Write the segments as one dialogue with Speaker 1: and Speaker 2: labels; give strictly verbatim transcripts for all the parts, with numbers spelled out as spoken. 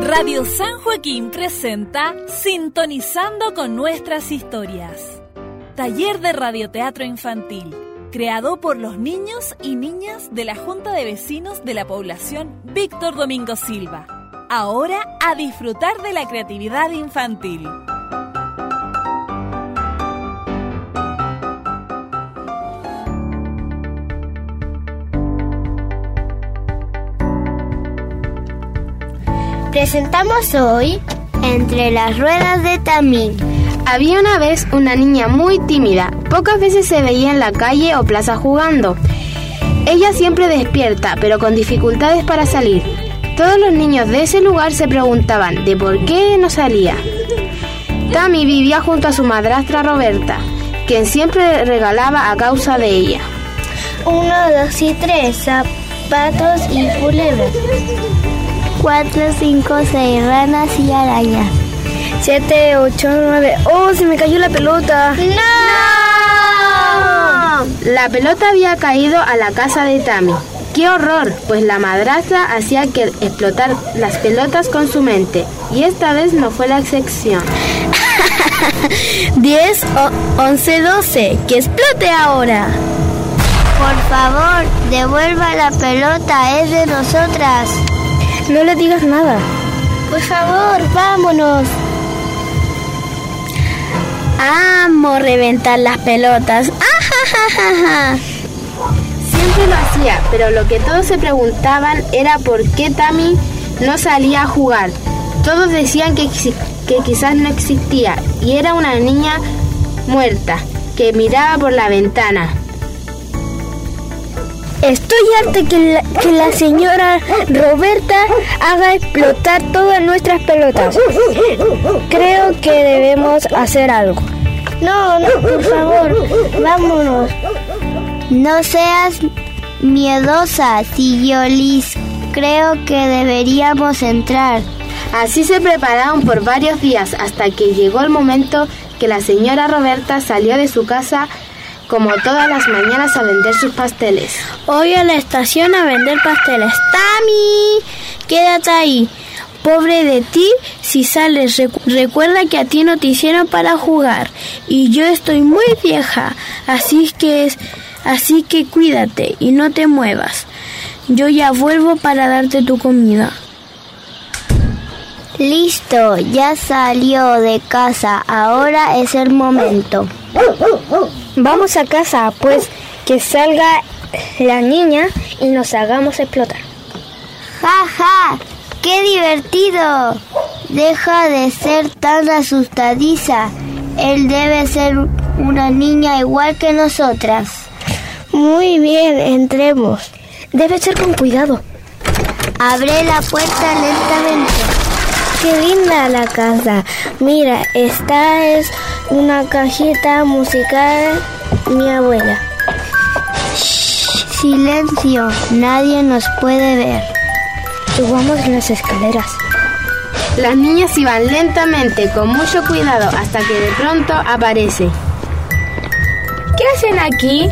Speaker 1: Radio San Joaquín presenta Sintonizando con nuestras historias. Taller de radioteatro infantil, creado por los niños y niñas de la Junta de Vecinos de la población Víctor Domingo Silva. Ahora a disfrutar de la creatividad infantil.
Speaker 2: Presentamos hoy Entre las ruedas de Tamí.
Speaker 3: Había una vez una niña muy tímida. Pocas veces se veía en la calle o plaza jugando. Ella siempre despierta, pero con dificultades para salir. Todos los niños de ese lugar se preguntaban de por qué no salía. Tamí vivía junto a su madrastra Roberta, quien siempre regalaba a causa de ella.
Speaker 2: Uno, dos y tres, zapatos y culebras. Cuatro, cinco, seis, ranas y arañas.
Speaker 4: Siete, ocho, nueve. ¡Oh, se me cayó la pelota!
Speaker 2: ¡No!
Speaker 3: La pelota había caído a la casa de Tamí. ¡Qué horror! Pues la madrastra hacía que explotar las pelotas con su mente. Y esta vez no fue la excepción.
Speaker 4: Diez, once, doce. ¡Que explote ahora!
Speaker 2: Por favor, devuelva la pelota, es de nosotras.
Speaker 4: No le digas nada.
Speaker 2: Por favor, vámonos.
Speaker 4: Amo reventar las pelotas. ¡Ajajaja!
Speaker 3: Siempre lo hacía, pero lo que todos se preguntaban era por qué Tamí no salía a jugar. Todos decían que, que quizás no existía y era una niña muerta que miraba por la ventana.
Speaker 4: Estoy harta que la, que la señora Roberta haga explotar todas nuestras pelotas. Creo que debemos hacer algo.
Speaker 2: No, no, por favor, vámonos. No seas miedosa, Sillolis. Creo que deberíamos entrar.
Speaker 3: Así se prepararon por varios días hasta que llegó el momento que la señora Roberta salió de su casa como todas las mañanas a vender sus pasteles.
Speaker 4: Voy a la estación a vender pasteles. ¡Tamí! Quédate ahí. Pobre de ti si sales. Recu- recuerda que a ti no te hicieron para jugar. Y yo estoy muy vieja. Así que es, así que cuídate y no te muevas. Yo ya vuelvo para darte tu comida.
Speaker 2: Listo, ya salió de casa. Ahora es el momento.
Speaker 4: Vamos a casa, pues que salga la niña y nos hagamos explotar.
Speaker 2: ¡Ja, ja! ¡Qué divertido! Deja de ser tan asustadiza. Él debe ser una niña igual que nosotras.
Speaker 4: Muy bien, entremos. Debe ser con cuidado.
Speaker 2: Abre la puerta lentamente.
Speaker 4: ¡Qué linda la casa! Mira, esta es una cajita musical, mi abuela.
Speaker 2: Shh, silencio, nadie nos puede ver.
Speaker 4: Subamos las escaleras.
Speaker 3: Las niñas iban lentamente, con mucho cuidado, hasta que de pronto aparece.
Speaker 5: ¿Qué hacen aquí?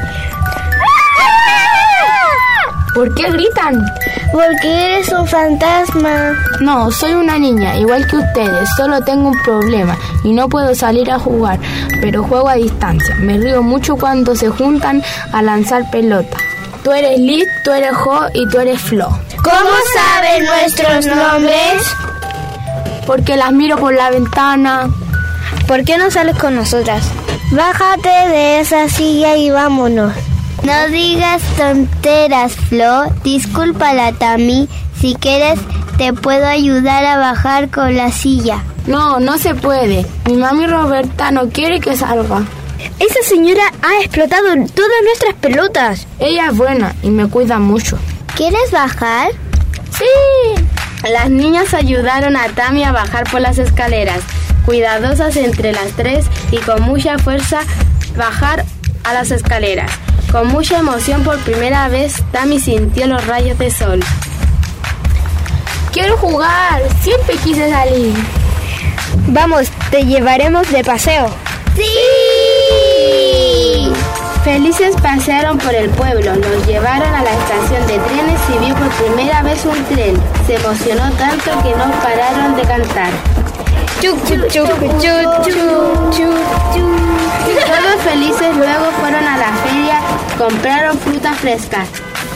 Speaker 5: ¿Por qué gritan?
Speaker 4: Porque eres un fantasma.
Speaker 5: No, soy una niña, igual que ustedes. Solo tengo un problema y no puedo salir a jugar, pero juego a distancia. Me río mucho cuando se juntan a lanzar pelota. Tú eres Liz, tú eres Jo y tú eres Flo.
Speaker 2: ¿Cómo saben nuestros nombres?
Speaker 5: Porque las miro por la ventana.
Speaker 4: ¿Por qué no sales con nosotras? Bájate de esa silla y vámonos.
Speaker 2: No digas tonteras, Flo. Discúlpala, Tamí. Si quieres, te puedo ayudar a bajar con la silla.
Speaker 5: No, no se puede. Mi mami Roberta no quiere que salga.
Speaker 4: Esa señora ha explotado todas nuestras pelotas.
Speaker 5: Ella es buena y me cuida mucho.
Speaker 2: ¿Quieres bajar?
Speaker 5: Sí.
Speaker 3: Las niñas ayudaron a Tamí a bajar por las escaleras, cuidadosas entre las tres y con mucha fuerza bajar a las escaleras. Con mucha emoción por primera vez, Tamí sintió los rayos de sol.
Speaker 5: Quiero jugar, siempre quise salir.
Speaker 4: Vamos, te llevaremos de paseo.
Speaker 2: ¡Sí!
Speaker 3: Felices pasearon por el pueblo, los llevaron a la estación de trenes y vio por primera vez un tren. Se emocionó tanto que no pararon de cantar.
Speaker 4: Chuc, chuc, chuc, chuc, chuc, chuc.
Speaker 3: Todos felices luego fueron a la feria, compraron frutas frescas.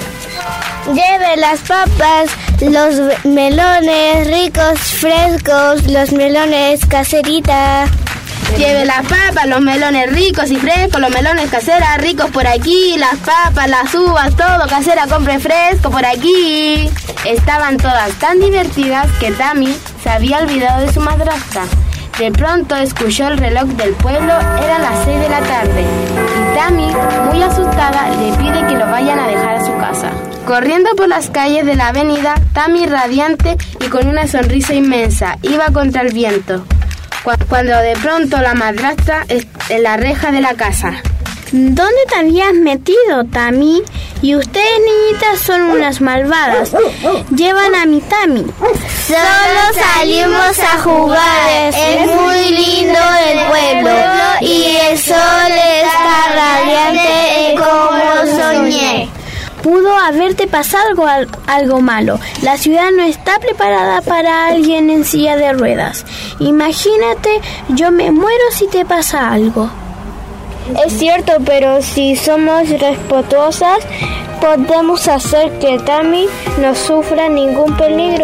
Speaker 2: Lleve las papas, los melones ricos, frescos, los melones caserita.
Speaker 3: Lleve las papas, los melones ricos y frescos, los melones caseras ricos por aquí, las papas, las uvas, todo casera, compre fresco por aquí. Estaban todas tan divertidas que Tammy se había olvidado de su madrastra. De pronto escuchó el reloj del pueblo, eran las seis de la tarde, y Tammy, muy asustada, le pide que lo vayan a dejar a su casa. Corriendo por las calles de la avenida, Tammy radiante y con una sonrisa inmensa, iba contra el viento, cuando de pronto la madrastra en la reja de la casa.
Speaker 4: ¿Dónde te habías metido, Tammy? Y ustedes, niñitas, son unas malvadas. Llevan a mi Tammy.
Speaker 2: Solo salimos a jugar. Es muy lindo el pueblo y el sol está radiante como soñé.
Speaker 4: Pudo haberte pasado algo, algo malo. La ciudad no está preparada para alguien en silla de ruedas. Imagínate, yo me muero si te pasa algo.
Speaker 2: Es cierto, pero si somos respetuosas, podemos hacer que Tammy no sufra ningún peligro.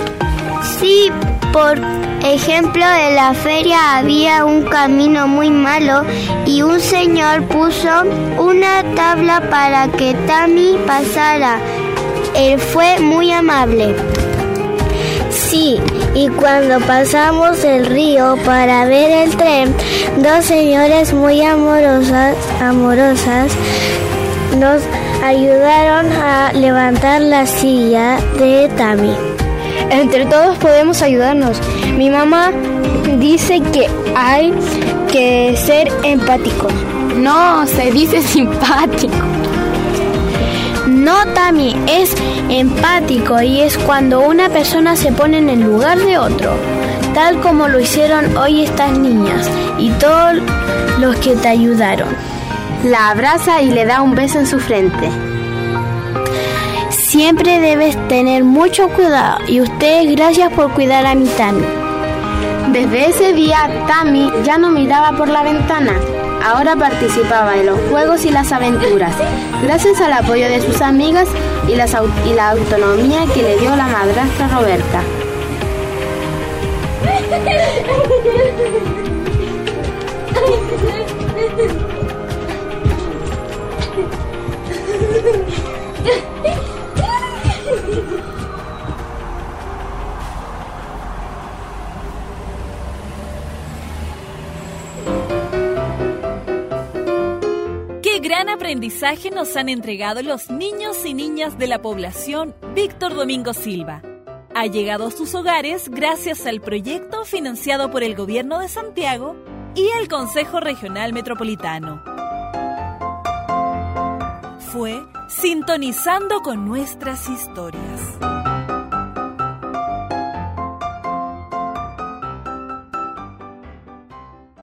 Speaker 2: Sí, por ejemplo, en la feria había un camino muy malo y un señor puso una tabla para que Tammy pasara. Él fue muy amable. Sí, y cuando pasamos el río para ver el tren, dos señores muy amorosas, amorosas nos ayudaron a levantar la silla de Tammy. Entre todos podemos ayudarnos. Mi mamá dice que hay que ser empáticos.
Speaker 5: No, se dice simpático.
Speaker 4: No, Tammy, es empático y es cuando una persona se pone en el lugar de otro, tal como lo hicieron hoy estas niñas y todos los que te ayudaron.
Speaker 3: La abraza y le da un beso en su frente.
Speaker 4: Siempre debes tener mucho cuidado y ustedes gracias por cuidar a mi Tammy.
Speaker 3: Desde ese día, Tammy ya no miraba por la ventana. Ahora participaba en los juegos y las aventuras, gracias al apoyo de sus amigas y, las, y la autonomía que le dio la madrastra Roberta.
Speaker 1: ¡Qué gran aprendizaje nos han entregado los niños y niñas de la población Víctor Domingo Silva! Ha llegado a sus hogares gracias al proyecto financiado por el Gobierno de Santiago y el Consejo Regional Metropolitano. Fue Sintonizando con Nuestras Historias.